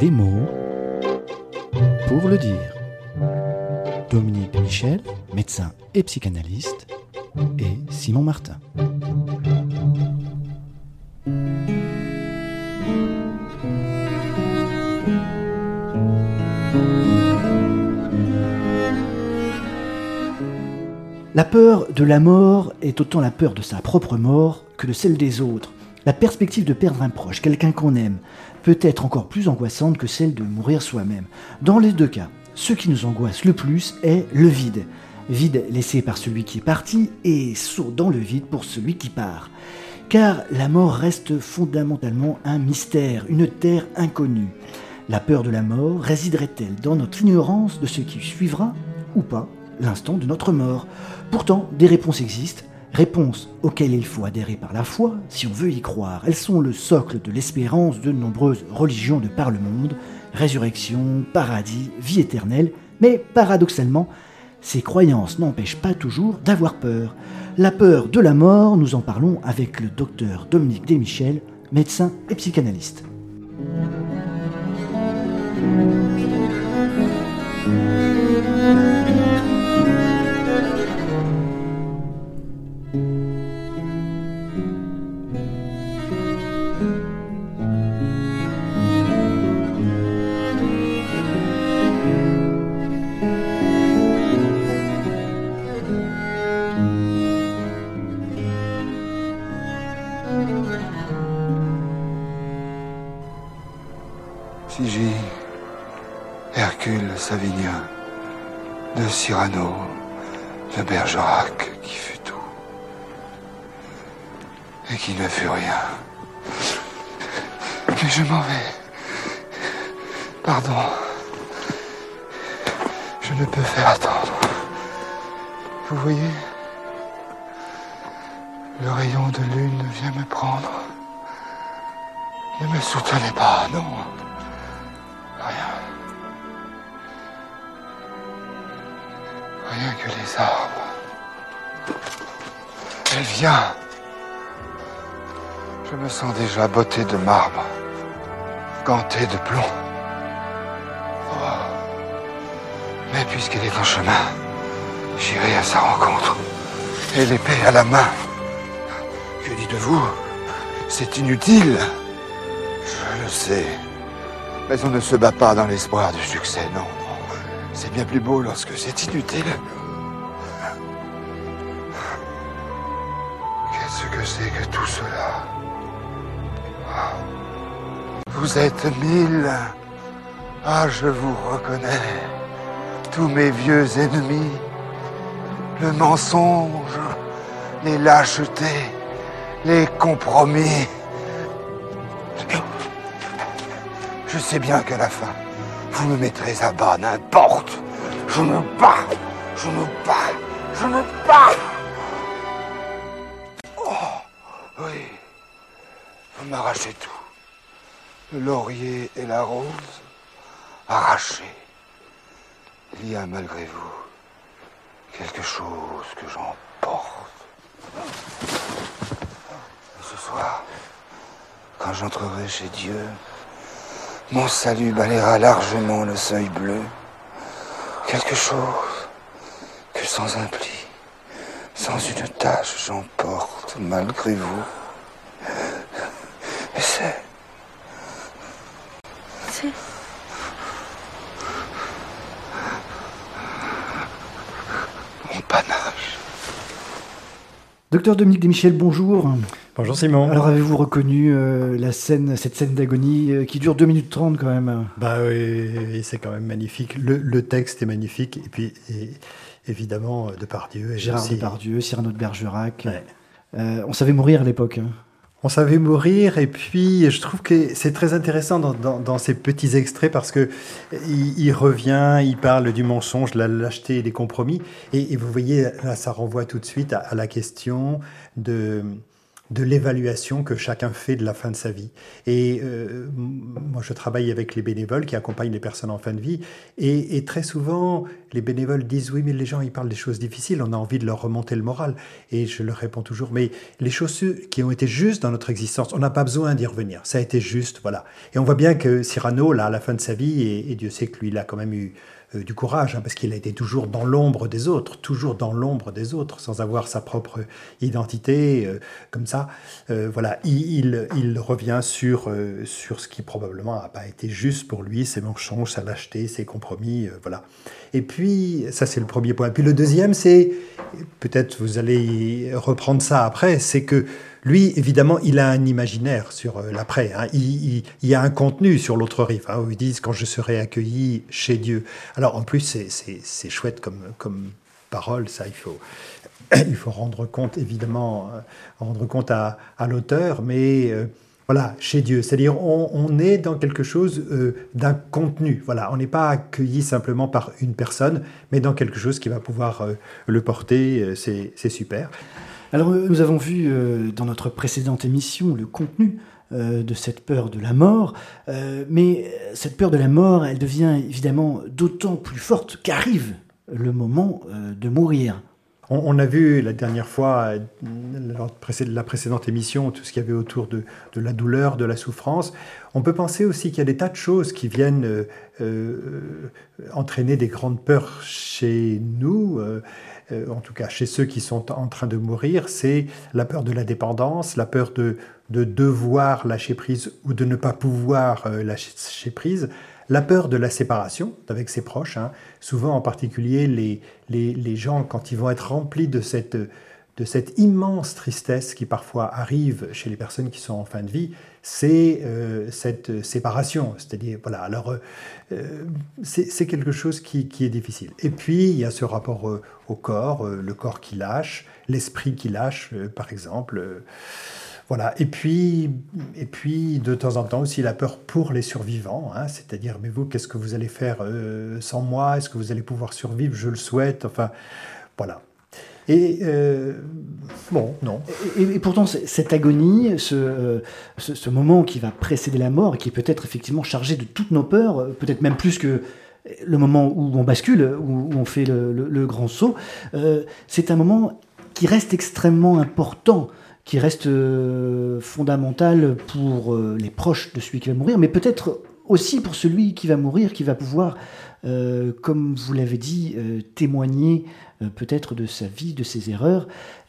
des mots pour le dire. Dominique de Michel, médecin et psychanalyste, et Simon Martin. La peur de la mort est autant la peur de sa propre mort que de celle des autres. La perspective de perdre un proche, quelqu'un qu'on aime, peut être encore plus angoissante que celle de mourir soi-même. Dans les deux cas, ce qui nous angoisse le plus est le vide. Vide laissé par celui qui est parti et saut dans le vide pour celui qui part. Car la mort reste fondamentalement un mystère, une terre inconnue. La peur de la mort résiderait-elle dans notre ignorance de ce qui suivra ou pas l'instant de notre mort? Pourtant, des réponses existent, réponses auxquelles il faut adhérer par la foi si on veut y croire. Elles sont le socle de l'espérance de nombreuses religions de par le monde, résurrection, paradis, vie éternelle, mais paradoxalement, ces croyances n'empêchent pas toujours d'avoir peur. La peur de la mort, nous en parlons avec le docteur Dominique de Michel, médecin et psychanalyste. Figie, Hercule Savinien, de Cyrano, de Bergerac, qui fut tout, et qui ne fut rien. Mais je m'en vais. Pardon. Je ne peux faire attendre. Vous voyez, le rayon de lune vient me prendre. Ne me soutenez pas, non. Rien. Rien que les arbres. Elle vient. Je me sens déjà botté de marbre, ganté de plomb. Oh. Mais puisqu'elle est en chemin, j'irai à sa rencontre, et l'épée à la main. Que dites-vous? C'est inutile. Je le sais. Mais on ne se bat pas dans l'espoir du succès, non, non. C'est bien plus beau lorsque c'est inutile. Qu'est-ce que c'est que tout cela? Vous êtes 1000. Ah, je vous reconnais. Tous mes vieux ennemis. Le mensonge, les lâchetés, les compromis. Je sais bien qu'à la fin, vous me mettrez à bas, n'importe. Je me bats, je me bats, je me bats. Oh, oui, vous m'arrachez tout. Le laurier et la rose, arrachés. Il y a malgré vous quelque chose que j'emporte. Ce soir, quand j'entrerai chez Dieu, mon salut balayera largement le seuil bleu. Quelque chose que sans un pli, sans une tache, j'emporte malgré vous. Et c'est... mon panache. Docteur Dominique de Michel, bonjour. Bonjour Simon. Alors avez-vous reconnu cette scène d'agonie qui dure 2 minutes 30 quand même? Bah oui, c'est quand même magnifique. Le texte est magnifique. Et puis évidemment Depardieu. Gérard Depardieu, Cyrano de Bergerac. Ouais. On savait mourir à l'époque. On savait mourir, et puis je trouve que c'est très intéressant dans ces petits extraits parce que il revient, il parle du mensonge, de la lâcheté et des compromis. Et vous voyez, là, ça renvoie tout de suite à la question de l'évaluation que chacun fait de la fin de sa vie. Et moi, moi, je travaille avec les bénévoles qui accompagnent les personnes en fin de vie. Et très souvent, les bénévoles disent « Oui, mais les gens, ils parlent des choses difficiles, on a envie de leur remonter le moral. » Et je leur réponds toujours « Mais les choses qui ont été justes dans notre existence, on n'a pas besoin d'y revenir. Ça a été juste, voilà. » Et on voit bien que Cyrano, là, à la fin de sa vie, et Dieu sait que lui, il a quand même eu du courage, parce qu'il a été toujours dans l'ombre des autres, sans avoir sa propre identité, comme ça. Voilà, il revient sur ce qui probablement n'a pas été juste pour lui, ses mensonges, sa lâcheté, ses compromis, voilà. Et puis, ça c'est le premier point. Et puis le deuxième, c'est, peut-être vous allez reprendre ça après, c'est que lui, évidemment, il a un imaginaire sur l'après. Hein. Il y a un contenu sur l'autre rive, hein, où ils disent « quand je serai accueilli chez Dieu ». Alors, en plus, c'est chouette comme parole, ça, il faut rendre compte, évidemment, rendre compte à l'auteur, mais voilà, chez Dieu. C'est-à-dire, on est dans quelque chose d'un contenu. Voilà, on n'est pas accueilli simplement par une personne, mais dans quelque chose qui va pouvoir le porter. C'est super. Alors, nous avons vu dans notre précédente émission le contenu de cette peur de la mort, mais cette peur de la mort, elle devient évidemment d'autant plus forte qu'arrive le moment de mourir. On a vu la dernière fois, lors de la précédente émission, tout ce qu'il y avait autour de la douleur, de la souffrance. On peut penser aussi qu'il y a des tas de choses qui viennent entraîner des grandes peurs chez nous, en tout cas chez ceux qui sont en train de mourir. C'est la peur de la dépendance, la peur de devoir lâcher prise ou de ne pas pouvoir lâcher prise. La peur de la séparation avec ses proches, hein. Souvent en particulier les gens, quand ils vont être remplis de cette immense tristesse qui parfois arrive chez les personnes qui sont en fin de vie, c'est cette séparation. C'est-à-dire, voilà, alors c'est quelque chose qui est difficile. Et puis, il y a ce rapport au corps, le corps qui lâche, l'esprit qui lâche, par exemple. Voilà. Et puis, de temps en temps aussi, la peur pour les survivants, hein, c'est-à-dire, mais vous, qu'est-ce que vous allez faire sans moi? Est-ce que vous allez pouvoir survivre? Je le souhaite. Enfin, voilà. Et bon, non. Et pourtant, cette agonie, ce moment qui va précéder la mort, qui est peut-être effectivement chargé de toutes nos peurs, peut-être même plus que le moment où on bascule, où on fait le grand saut, c'est un moment qui reste extrêmement important, qui reste fondamental pour les proches de celui qui va mourir, mais peut-être aussi pour celui qui va mourir, qui va pouvoir, comme vous l'avez dit, témoigner peut-être de sa vie, de ses erreurs.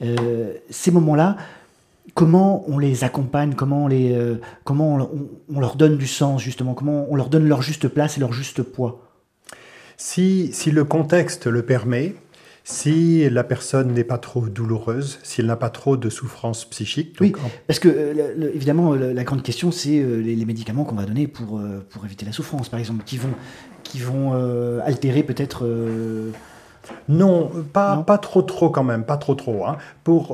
Ces moments-là, comment on les accompagne, comment on leur donne du sens, justement, comment on leur donne leur juste place et leur juste poids? Si le contexte le permet, si la personne n'est pas trop douloureuse, s'il n'a pas trop de souffrance psychique. Oui, parce que évidemment, la grande question, c'est les médicaments qu'on va donner pour éviter la souffrance, par exemple, qui vont altérer peut-être... Non, pas trop quand même, pas trop. Hein.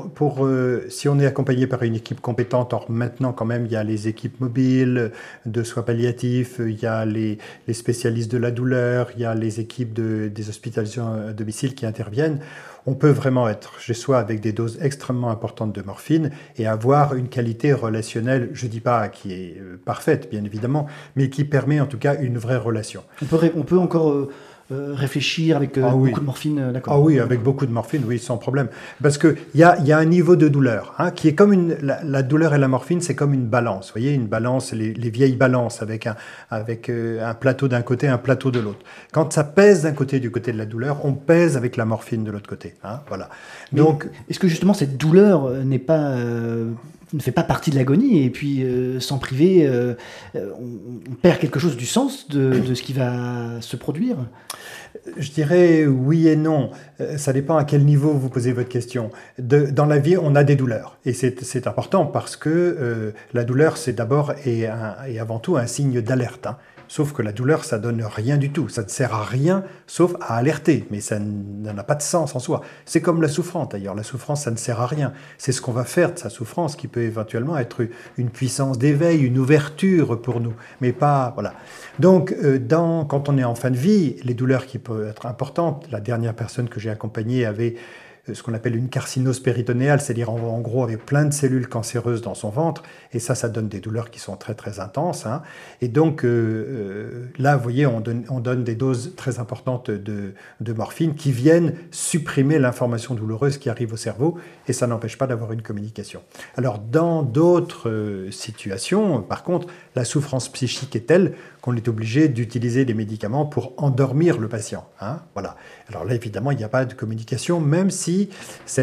Si on est accompagné par une équipe compétente, or maintenant quand même il y a les équipes mobiles de soins palliatifs, il y a les spécialistes de la douleur, il y a les équipes des hospitalisations à domicile qui interviennent. On peut vraiment être chez soi avec des doses extrêmement importantes de morphine et avoir une qualité relationnelle, je ne dis pas qui est parfaite bien évidemment, mais qui permet en tout cas une vraie relation. On peut encore... réfléchir avec beaucoup de morphine, d'accord. Ah oui, avec beaucoup de morphine, oui, sans problème. Parce qu'il y a un niveau de douleur, hein, qui est comme la douleur et la morphine, c'est comme une balance. Vous voyez, une balance, les vieilles balances avec un plateau d'un côté, un plateau de l'autre. Quand ça pèse d'un côté, du côté de la douleur, on pèse avec la morphine de l'autre côté. Hein, voilà. Donc, est-ce que justement cette douleur ne fait pas partie de l'agonie, et puis s'en priver, on perd quelque chose du sens de ce qui va se produire? Je dirais oui et non. Ça dépend à quel niveau vous posez votre question. Dans la vie, on a des douleurs. Et c'est important parce que la douleur, c'est d'abord et avant tout un signe d'alerte. Hein. Sauf que la douleur, ça donne rien du tout. Ça ne sert à rien, sauf à alerter. Mais ça n'a pas de sens en soi. C'est comme la souffrance, d'ailleurs. La souffrance, ça ne sert à rien. C'est ce qu'on va faire de sa souffrance qui peut éventuellement être une puissance d'éveil, une ouverture pour nous. Mais pas... Voilà. Donc, quand on est en fin de vie, les douleurs qui peuvent être importantes. La dernière personne que j'ai accompagnée avait ce qu'on appelle une carcinose péritonéale, c'est-à-dire en gros avec plein de cellules cancéreuses dans son ventre, et ça donne des douleurs qui sont très très intenses. Hein. Et donc là, vous voyez, on donne des doses très importantes de morphine qui viennent supprimer l'information douloureuse qui arrive au cerveau, et ça n'empêche pas d'avoir une communication. Alors dans d'autres situations, par contre, la souffrance psychique est telle qu'on est obligé d'utiliser des médicaments pour endormir le patient. Hein, voilà. Alors là, évidemment, il n'y a pas de communication, même si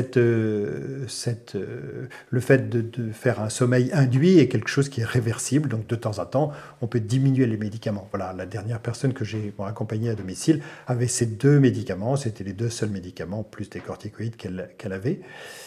le fait de faire un sommeil induit est quelque chose qui est réversible. Donc de temps en temps, on peut diminuer les médicaments. Voilà, la dernière personne que j'ai accompagnée à domicile avait ces 2 médicaments. C'était les 2 seuls médicaments, plus des corticoïdes qu'elle avait.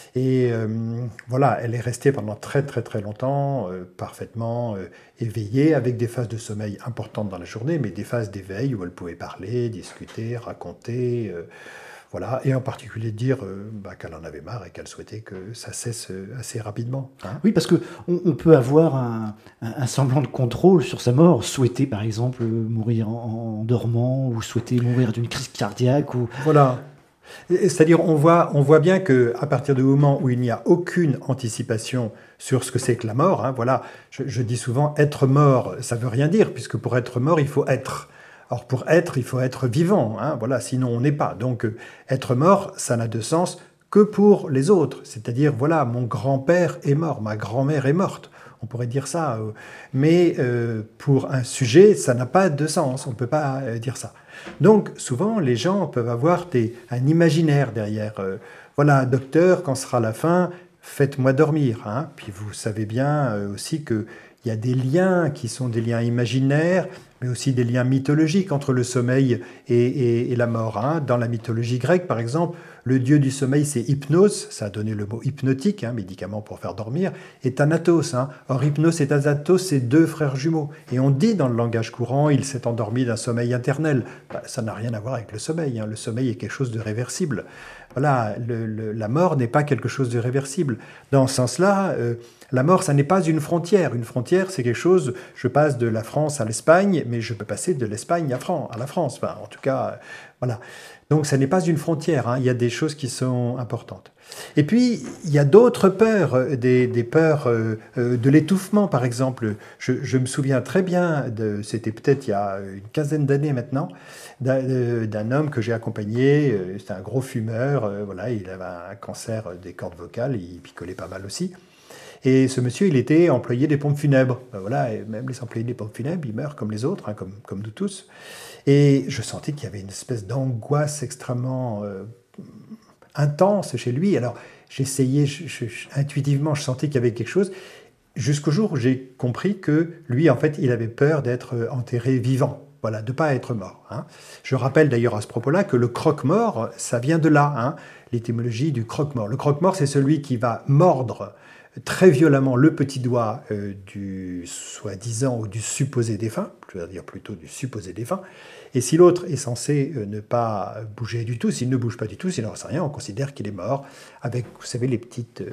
Et voilà, elle est restée pendant très très très longtemps parfaitement éveillée, avec des phases de sommeil importantes dans la journée, mais des phases d'éveil où elle pouvait parler, discuter, raconter, voilà, et en particulier dire qu'elle en avait marre et qu'elle souhaitait que ça cesse assez rapidement. Hein. Oui, parce qu'on peut avoir un semblant de contrôle sur sa mort, souhaiter par exemple mourir en dormant, ou souhaiter mourir d'une crise cardiaque. Voilà. C'est-à-dire, on voit bien qu'à partir du moment où il n'y a aucune anticipation sur ce que c'est que la mort, hein, voilà, je dis souvent, être mort, ça ne veut rien dire, puisque pour être mort, il faut être. Or, pour être, il faut être vivant, hein, voilà, sinon on n'est pas. Donc, être mort, ça n'a de sens que pour les autres. C'est-à-dire, voilà, mon grand-père est mort, ma grand-mère est morte. On pourrait dire ça. Mais pour un sujet, ça n'a pas de sens. On ne peut pas dire ça. Donc, souvent, les gens peuvent avoir un imaginaire derrière. Voilà, docteur, quand sera la fin, faites-moi dormir. Hein. Puis vous savez bien aussi qu'il y a des liens qui sont des liens imaginaires, mais aussi des liens mythologiques entre le sommeil et la mort. Hein. Dans la mythologie grecque, par exemple, le dieu du sommeil, c'est Hypnos, ça a donné le mot hypnotique, hein, médicament pour faire dormir, et Thanatos. Hein. Or, Hypnos et Thanatos, c'est 2 frères jumeaux. Et on dit dans le langage courant, il s'est endormi d'un sommeil éternel. Ça n'a rien à voir avec le sommeil. Hein. Le sommeil est quelque chose de réversible. Voilà, la mort n'est pas quelque chose de réversible. Dans ce sens-là, la mort, ça n'est pas une frontière. Une frontière, c'est quelque chose, je passe de la France à l'Espagne, mais je peux passer de l'Espagne à la France. Enfin, en tout cas, voilà. Donc, ça n'est pas une frontière. Hein. Il y a des choses qui sont importantes. Et puis, il y a d'autres peurs, des peurs de l'étouffement, par exemple. Je me souviens très bien, c'était peut-être il y a une quinzaine d'années maintenant, d'un homme que j'ai accompagné. C'était un gros fumeur. Voilà, il avait un cancer des cordes vocales. Il picolait pas mal aussi. Et ce monsieur, il était employé des pompes funèbres. Voilà, et même les employés des pompes funèbres, ils meurent comme les autres, hein, comme nous tous. Et je sentais qu'il y avait une espèce d'angoisse extrêmement intense chez lui. Alors, j'essayais, intuitivement, je sentais qu'il y avait quelque chose, jusqu'au jour où j'ai compris que lui, en fait, il avait peur d'être enterré vivant. Voilà, de ne pas être mort. Hein. Je rappelle d'ailleurs à ce propos-là que le croque-mort, ça vient de là, hein, l'étymologie du croque-mort. Le croque-mort, c'est celui qui va mordre très violemment le petit doigt du soi-disant ou du supposé défunt, je veux dire plutôt du supposé défunt. Et si l'autre est censé ne pas bouger du tout, s'il ne bouge pas du tout, s'il n'en sait rien, on considère qu'il est mort, avec, vous savez, les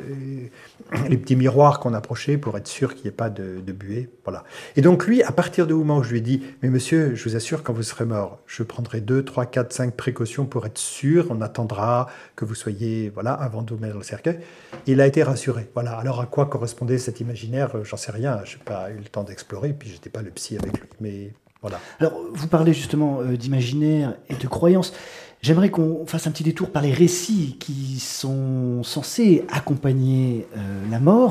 petits miroirs qu'on approchait pour être sûr qu'il n'y ait pas de buée. Voilà. Et donc lui, à partir du moment où je lui ai dit « Mais monsieur, je vous assure, quand vous serez mort, je prendrai 2, 3, 4, 5 précautions pour être sûr, on attendra que vous soyez, voilà, avant de vous mettre dans le cercueil. » Il a été rassuré. Voilà. Alors à quoi correspondait cet imaginaire? J'en sais rien, je n'ai pas eu le temps d'explorer, puis je n'étais pas le psy avec lui, mais... Voilà. Alors, vous parlez justement d'imaginaire et de croyances. J'aimerais qu'on fasse un petit détour par les récits qui sont censés accompagner la mort.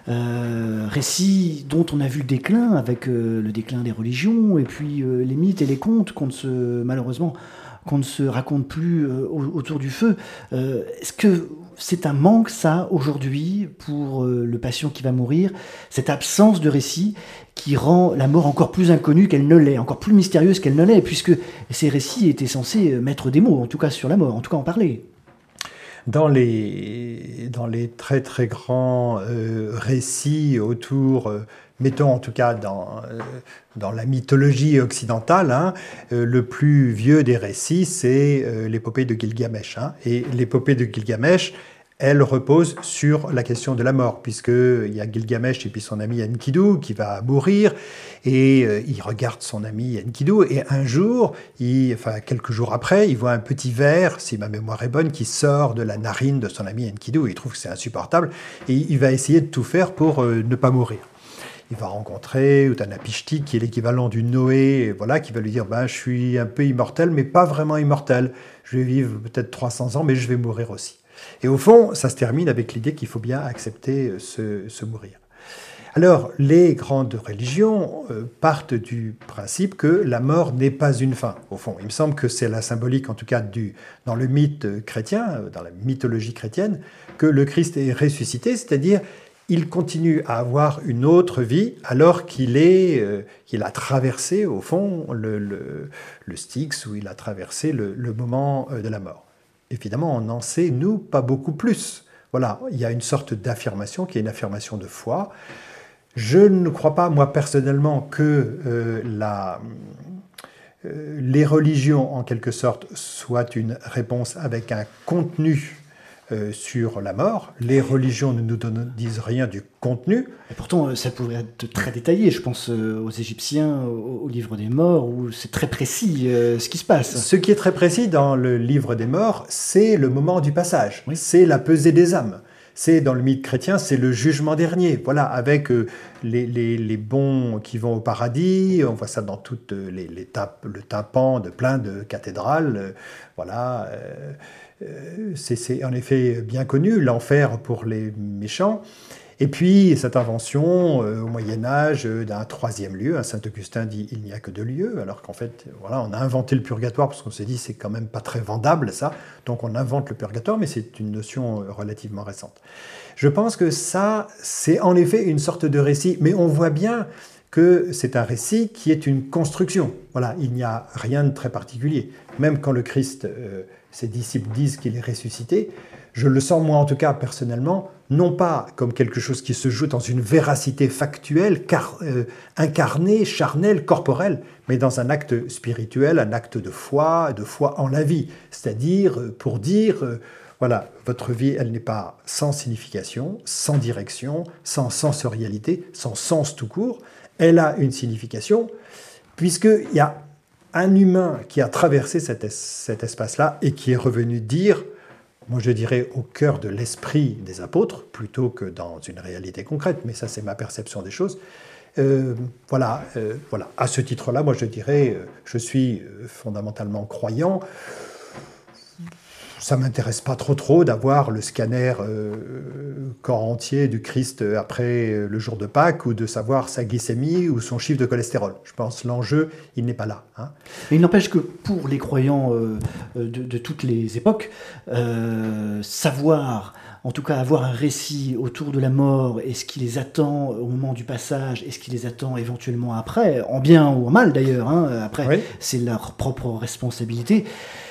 Récits dont on a vu le déclin avec le déclin des religions et puis les mythes et les contes malheureusement, qu'on ne se raconte plus autour du feu. Est-ce que c'est un manque, ça, aujourd'hui, pour le patient qui va mourir, cette absence de récit qui rend la mort encore plus inconnue qu'elle ne l'est, encore plus mystérieuse qu'elle ne l'est, puisque ces récits étaient censés mettre des mots, en tout cas sur la mort, en tout cas en parler. Dans les très très grands récits autour, mettons en tout cas dans la mythologie occidentale, hein, le plus vieux des récits, c'est l'épopée de Gilgamesh. Hein. Et l'épopée de Gilgamesh, elle repose sur la question de la mort, puisqu'il y a Gilgamesh et puis son ami Enkidu qui va mourir, et il regarde son ami Enkidu, et un jour, quelques jours après, il voit un petit ver, si ma mémoire est bonne, qui sort de la narine de son ami Enkidu, et il trouve que c'est insupportable, et il va essayer de tout faire pour ne pas mourir. Il va rencontrer Utanapishti, qui est l'équivalent du Noé, voilà, qui va lui dire je suis un peu immortel, mais pas vraiment immortel. Je vais vivre peut-être 300 ans, mais je vais mourir aussi. Et au fond, ça se termine avec l'idée qu'il faut bien accepter ce mourir. Alors, les grandes religions partent du principe que la mort n'est pas une fin. Au fond, il me semble que c'est la symbolique, en tout cas dans le mythe chrétien, dans la mythologie chrétienne, que le Christ est ressuscité, c'est-à-dire il continue à avoir une autre vie alors qu'il a traversé, au fond, le Styx, où il a traversé le moment de la mort. Évidemment, on n'en sait, nous, pas beaucoup plus. Voilà, il y a une sorte d'affirmation qui est une affirmation de foi. Je ne crois pas, moi, personnellement, que les religions, en quelque sorte, soient une réponse avec un contenu sur la mort. Les religions ne nous disent rien du contenu. Et pourtant, ça pourrait être très détaillé. Je pense aux Égyptiens, au livre des morts, où c'est très précis ce qui se passe. Ce qui est très précis dans le livre des morts, c'est le moment du passage. Oui. C'est la pesée des âmes. C'est, dans le mythe chrétien, c'est le jugement dernier. Voilà, avec les bons qui vont au paradis. On voit ça dans tout le tympan de plein de cathédrales. Voilà. C'est en effet bien connu, l'enfer pour les méchants. Et puis, cette invention au Moyen-Âge d'un troisième lieu, Saint-Augustin dit « il n'y a que 2 lieux », alors qu'en fait, voilà, on a inventé le purgatoire parce qu'on s'est dit « c'est quand même pas très vendable ça », donc on invente le purgatoire, mais c'est une notion relativement récente. Je pense que ça, c'est en effet une sorte de récit, mais on voit bien que c'est un récit qui est une construction. Voilà, il n'y a rien de très particulier. Même quand le Christ, ses disciples disent qu'il est ressuscité, je le sens moi en tout cas personnellement, non pas comme quelque chose qui se joue dans une véracité factuelle, incarnée, charnelle, corporelle, mais dans un acte spirituel, un acte de foi en la vie. C'est-à-dire pour dire, voilà, votre vie, elle n'est pas sans signification, sans direction, sans sensorialité, sans sens tout court. Elle a une signification, puisqu'il y a un humain qui a traversé cet espace-là et qui est revenu dire, moi je dirais au cœur de l'esprit des apôtres, plutôt que dans une réalité concrète, mais ça c'est ma perception des choses. Voilà. À ce titre-là, moi je dirais, je suis fondamentalement croyant. Ça ne m'intéresse pas trop d'avoir le scanner corps entier du Christ après le jour de Pâques ou de savoir sa glycémie ou son chiffre de cholestérol. Je pense que l'enjeu, il n'est pas là. Hein. Mais il n'empêche que pour les croyants de toutes les époques, savoir, en tout cas avoir un récit autour de la mort et ce qui les attend au moment du passage et ce qui les attend éventuellement après, en bien ou en mal d'ailleurs, après oui. C'est leur propre responsabilité.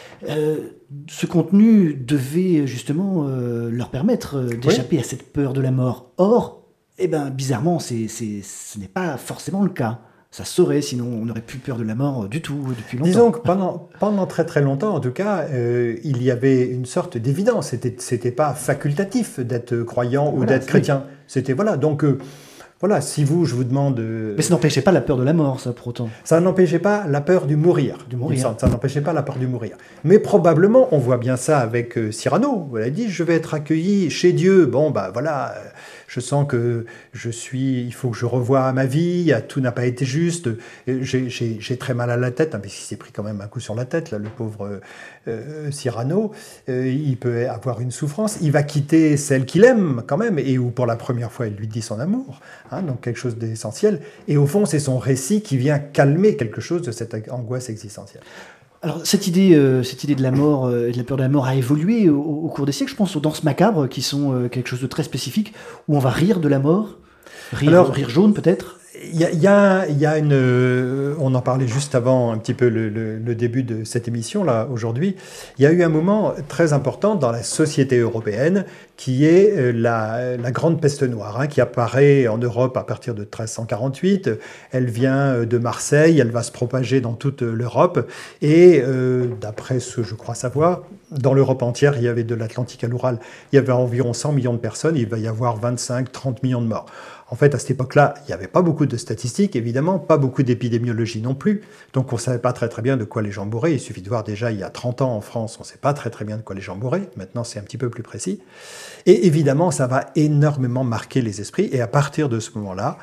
Ce contenu devait justement leur permettre d'échapper à cette peur de la mort. Or, bizarrement, ce n'est pas forcément le cas. Ça saurait, sinon on n'aurait plus peur de la mort du tout depuis longtemps. Disons que pendant très très longtemps, en tout cas, il y avait une sorte d'évidence. C'était pas facultatif d'être croyant ou d'être chrétien. Oui. C'était voilà. Donc voilà, si je vous demande... Mais ça n'empêchait pas la peur de la mort, ça, pour autant. Ça n'empêchait pas la peur du mourir. Ça n'empêchait pas la peur du mourir. Mais probablement, on voit bien ça avec Cyrano. Elle a dit, je vais être accueilli chez Dieu. Bon, voilà, je sens que il faut que je revoie ma vie, tout n'a pas été juste. J'ai très mal à la tête, parce qu'il s'est pris quand même un coup sur la tête, là, le pauvre Cyrano. Il peut avoir une souffrance. Il va quitter celle qu'il aime, quand même, et où pour la première fois, il lui dit son amour. Donc quelque chose d'essentiel. Et au fond, c'est son récit qui vient calmer quelque chose de cette angoisse existentielle. Alors cette idée de la mort et de la peur de la mort a évolué au cours des siècles. Je pense aux danses macabres qui sont quelque chose de très spécifique, où on va rire de la mort, rire jaune peut-être. Il y a on en parlait juste avant un petit peu le début de cette émission là aujourd'hui. Il y a eu un moment très important dans la société européenne qui est la grande peste noire, hein, qui apparaît en Europe à partir de 1348. Elle vient de Marseille, elle va se propager dans toute l'Europe et d'après ce que je crois savoir, dans l'Europe entière, il y avait de l'Atlantique à l'Oural, il y avait environ 100 millions de personnes, il va y avoir 25-30 millions de morts. En fait, à cette époque-là, il n'y avait pas beaucoup de statistiques, évidemment, pas beaucoup d'épidémiologie non plus. Donc, on ne savait pas très bien de quoi les gens mouraient. Il suffit de voir déjà, il y a 30 ans en France, on ne sait pas très bien de quoi les gens mouraient. Maintenant, c'est un petit peu plus précis. Et évidemment, ça va énormément marquer les esprits. Et à partir de ce moment-là,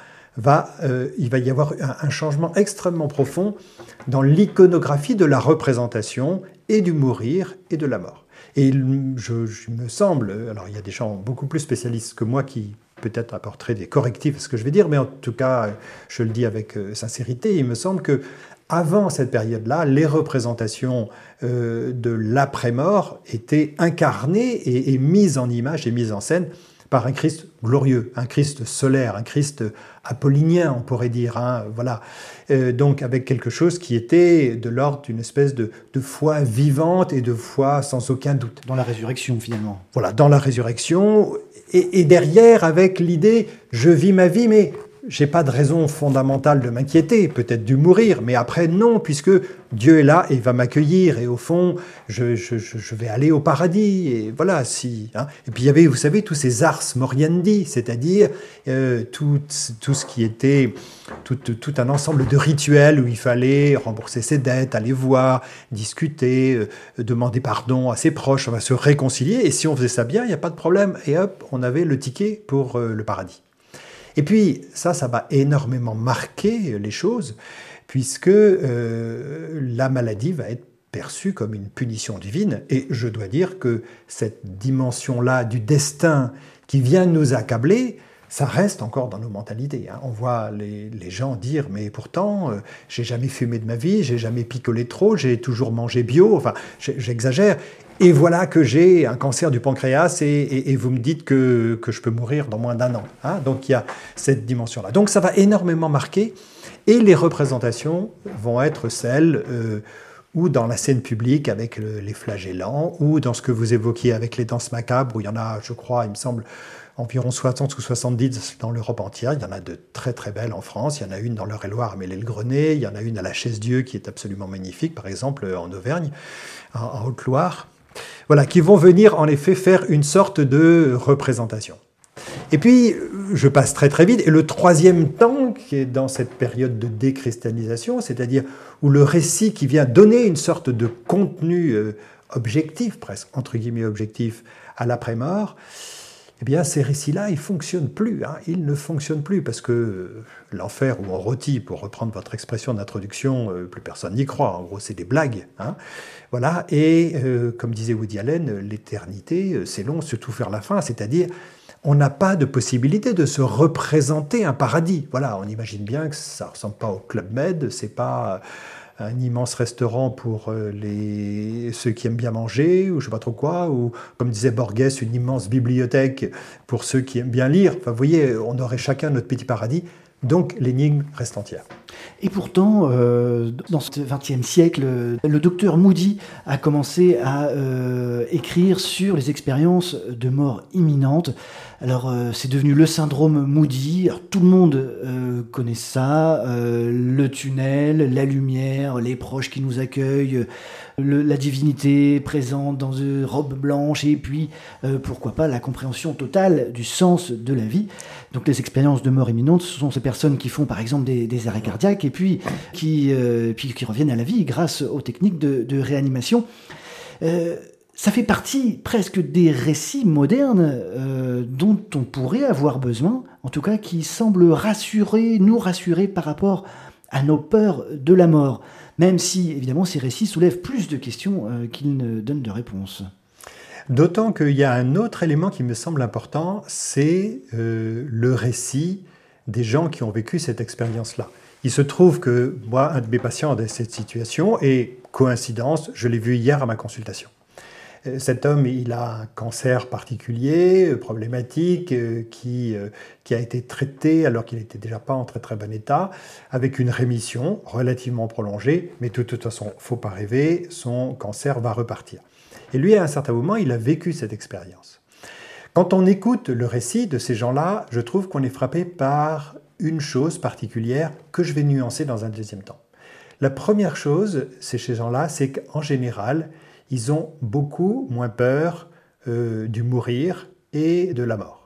il va y avoir un changement extrêmement profond dans l'iconographie de la représentation et du mourir et de la mort. Et il me semble, alors il y a des gens beaucoup plus spécialistes que moi qui peut-être apporteraient des correctifs à ce que je vais dire, mais en tout cas, je le dis avec sincérité, il me semble que avant cette période-là, les représentations de l'après-mort étaient incarnées et mises en image et mises en scène par un Christ glorieux, un Christ solaire, un Christ apollinien, on pourrait dire. Hein, voilà. Donc avec quelque chose qui était de l'ordre d'une espèce de foi vivante et de foi sans aucun doute. Dans la résurrection, finalement. Voilà, dans la résurrection. Et derrière, avec l'idée, je vis ma vie, mais j'ai pas de raison fondamentale de m'inquiéter, peut-être du mourir, mais après non, puisque Dieu est là et va m'accueillir, et au fond, je vais aller au paradis, et voilà, si. Hein. Et puis il y avait, vous savez, tous ces ars moriendi, c'est-à-dire tout ce qui était tout un ensemble de rituels où il fallait rembourser ses dettes, aller voir, discuter, demander pardon à ses proches, on va se réconcilier, et si on faisait ça bien, il n'y a pas de problème, et hop, on avait le ticket pour le paradis. Et puis, ça va énormément marquer les choses, puisque la maladie va être perçue comme une punition divine. Et je dois dire que cette dimension-là du destin qui vient nous accabler, ça reste encore dans nos mentalités. Hein. On voit les gens dire « mais pourtant, j'ai jamais fumé de ma vie, j'ai jamais picolé trop, j'ai toujours mangé bio », enfin, j'exagère. Et voilà que j'ai un cancer du pancréas et vous me dites que je peux mourir dans moins d'1 an. Hein. Donc il y a cette dimension-là. Donc ça va énormément marquer et les représentations vont être celles ou dans la scène publique avec les flagellants ou dans ce que vous évoquiez avec les danses macabres où il y en a, je crois, il me semble, environ 60 ou 70 dans l'Europe entière. Il y en a de très très belles en France. Il y en a une dans l'Eure-et-Loire à Mélé-le-Grenet. Il y en a une à la Chaise-Dieu qui est absolument magnifique, par exemple en Auvergne, en Haute-Loire. Voilà, qui vont venir en effet faire une sorte de représentation. Et puis, je passe très très vite, et le troisième temps, qui est dans cette période de déchristianisation, c'est-à-dire où le récit qui vient donner une sorte de contenu objectif, presque, entre guillemets objectif, à l'après-mort, eh bien, ces récits-là, ils ne fonctionnent plus. Hein. Ils ne fonctionnent plus parce que l'enfer où on rôtit, pour reprendre votre expression d'introduction, plus personne n'y croit. En gros, c'est des blagues. Hein. Voilà. Et comme disait Woody Allen, l'éternité, c'est long, surtout vers la fin. C'est-à-dire, on n'a pas de possibilité de se représenter un paradis. Voilà, on imagine bien que ça ne ressemble pas au Club Med, c'est pas un immense restaurant pour ceux qui aiment bien manger, ou je ne sais pas trop quoi, ou comme disait Borges, une immense bibliothèque pour ceux qui aiment bien lire. Enfin, vous voyez, on aurait chacun notre petit paradis. Donc l'énigme reste entière. Et pourtant, dans ce XXe siècle, le docteur Moody a commencé à écrire sur les expériences de mort imminente. Alors, c'est devenu le syndrome Moody. Alors, tout le monde connaît ça. Le tunnel, la lumière, les proches qui nous accueillent, la divinité présente dans une robe blanche, et puis, pourquoi pas, la compréhension totale du sens de la vie. Donc, les expériences de mort imminente, ce sont ces personnes qui font, par exemple, des arrêts cardiaques, et puis qui reviennent à la vie grâce aux techniques de réanimation. Ça fait partie presque des récits modernes dont on pourrait avoir besoin, en tout cas qui semblent nous rassurer par rapport à nos peurs de la mort, même si évidemment ces récits soulèvent plus de questions qu'ils ne donnent de réponses. D'autant qu'il y a un autre élément qui me semble important, c'est le récit des gens qui ont vécu cette expérience-là. Il se trouve que moi, un de mes patients a cette situation, et coïncidence, je l'ai vu hier à ma consultation. Cet homme, il a un cancer particulier, problématique, qui a été traité alors qu'il n'était déjà pas en très très bon état, avec une rémission relativement prolongée, mais de toute façon, faut pas rêver, son cancer va repartir. Et lui, à un certain moment, il a vécu cette expérience. Quand on écoute le récit de ces gens-là, je trouve qu'on est frappé par une chose particulière que je vais nuancer dans un deuxième temps. La première chose, c'est chez ces gens-là, c'est qu'en général, ils ont beaucoup moins peur du mourir et de la mort.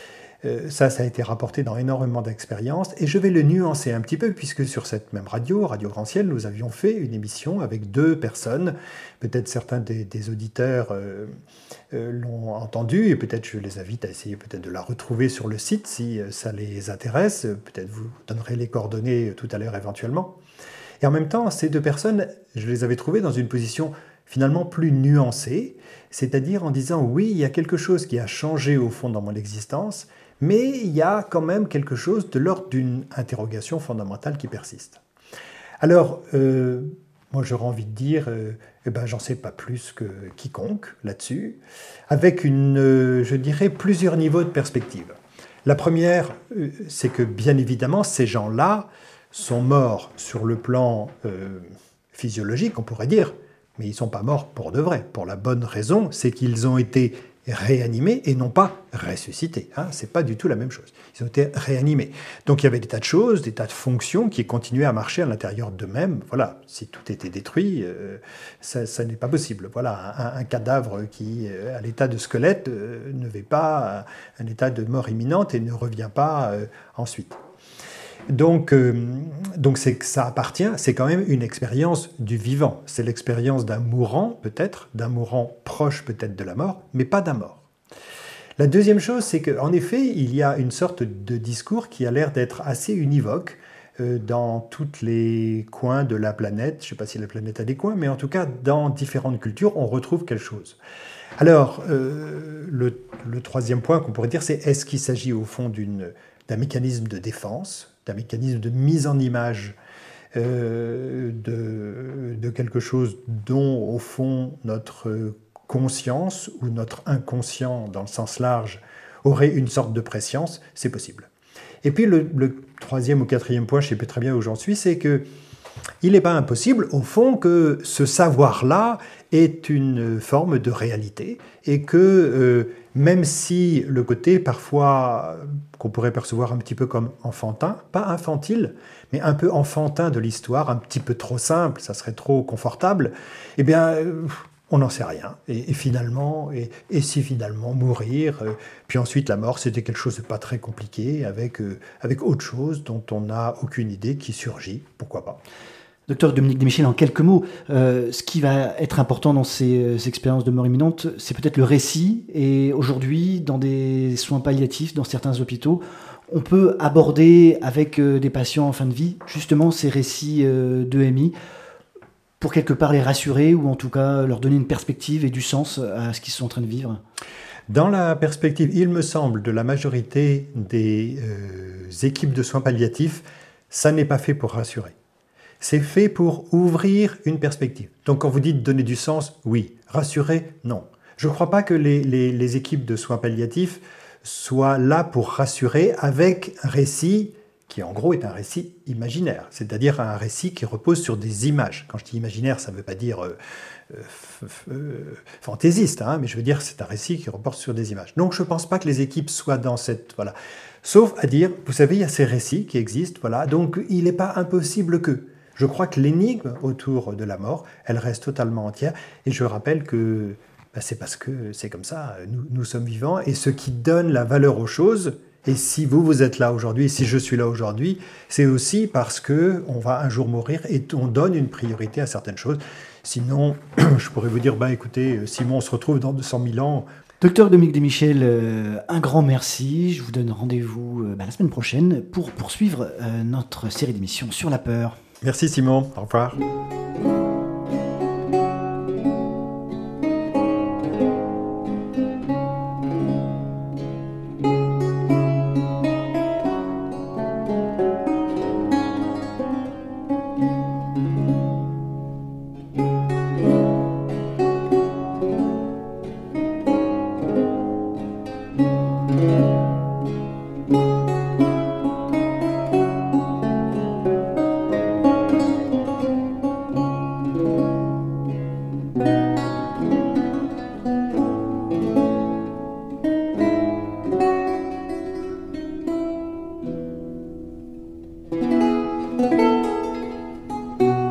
Ça a été rapporté dans énormément d'expériences et je vais le nuancer un petit peu puisque sur cette même radio, Radio Grand Ciel, nous avions fait une émission avec 2 personnes. Peut-être certains des auditeurs l'ont entendu et peut-être je les invite à essayer peut-être de la retrouver sur le site si ça les intéresse. Peut-être vous donnerez les coordonnées tout à l'heure éventuellement. Et en même temps, ces 2 personnes, je les avais trouvées dans une position finalement plus nuancée, c'est-à-dire en disant oui, il y a quelque chose qui a changé au fond dans mon existence, mais il y a quand même quelque chose de l'ordre d'une interrogation fondamentale qui persiste. Alors, moi j'aurais envie de dire, j'en sais pas plus que quiconque là-dessus, avec je dirais, plusieurs niveaux de perspective. La première, c'est que bien évidemment, ces gens-là sont morts sur le plan physiologique, on pourrait dire, mais ils ne sont pas morts pour de vrai. Pour la bonne raison, c'est qu'ils ont été réanimés et non pas ressuscités. Ce n'est pas du tout la même chose. Ils ont été réanimés. Donc il y avait des tas de choses, des tas de fonctions qui continuaient à marcher à l'intérieur d'eux-mêmes. Voilà, si tout était détruit, ça n'est pas possible. Voilà, un cadavre qui, à l'état de squelette, ne va pas à un état de mort imminente et ne revient pas ensuite. Donc c'est que ça appartient, c'est quand même une expérience du vivant. C'est l'expérience d'un mourant, peut-être, d'un mourant proche peut-être de la mort, mais pas d'un mort. La deuxième chose, c'est qu'en effet, il y a une sorte de discours qui a l'air d'être assez univoque dans tous les coins de la planète. Je ne sais pas si la planète a des coins, mais en tout cas, dans différentes cultures, on retrouve quelque chose. Alors, le troisième point qu'on pourrait dire, c'est est-ce qu'il s'agit au fond d'un mécanisme de défense, d'un mécanisme de mise en image de quelque chose dont, au fond, notre conscience ou notre inconscient, dans le sens large, aurait une sorte de préscience, c'est possible. Et puis le troisième ou quatrième point, je ne sais plus très bien où j'en suis, c'est que il n'est pas impossible, au fond, que ce savoir-là est une forme de réalité et que même si le côté parfois qu'on pourrait percevoir un petit peu comme enfantin, pas infantile, mais un peu enfantin de l'histoire, un petit peu trop simple, ça serait trop confortable, eh bien, on n'en sait rien. Et finalement, et si finalement mourir, puis ensuite la mort, c'était quelque chose de pas très compliqué, avec autre chose dont on n'a aucune idée qui surgit, pourquoi pas. Docteur Dominique Desmichel, en quelques mots, ce qui va être important dans ces expériences de mort imminente, c'est peut-être le récit. Et aujourd'hui, dans des soins palliatifs, dans certains hôpitaux, on peut aborder avec des patients en fin de vie, justement, ces récits d'EMI, pour quelque part les rassurer, ou en tout cas leur donner une perspective et du sens à ce qu'ils sont en train de vivre. Dans la perspective, il me semble, de la majorité des équipes de soins palliatifs, ça n'est pas fait pour rassurer. C'est fait pour ouvrir une perspective. Donc quand vous dites donner du sens, oui. Rassurer, non. Je ne crois pas que les équipes de soins palliatifs soient là pour rassurer avec un récit qui en gros est un récit imaginaire, c'est-à-dire un récit qui repose sur des images. Quand je dis imaginaire, ça ne veut pas dire fantaisiste, mais je veux dire c'est un récit qui repose sur des images. Donc je ne pense pas que les équipes soient dans cette... Voilà. Sauf à dire, vous savez, il y a ces récits qui existent, voilà, donc il n'est pas impossible que... Je crois que l'énigme autour de la mort, elle reste totalement entière. Et je rappelle que c'est parce que c'est comme ça, nous sommes vivants. Et ce qui donne la valeur aux choses, et si vous êtes là aujourd'hui, si je suis là aujourd'hui, c'est aussi parce qu'on va un jour mourir et on donne une priorité à certaines choses. Sinon, je pourrais vous dire, écoutez, Simon, on se retrouve dans 200 000 ans. Docteur Dominique Desmichel, un grand merci. Je vous donne rendez-vous la semaine prochaine pour poursuivre notre série d'émissions sur la peur. Merci Simon, au revoir. Thank you.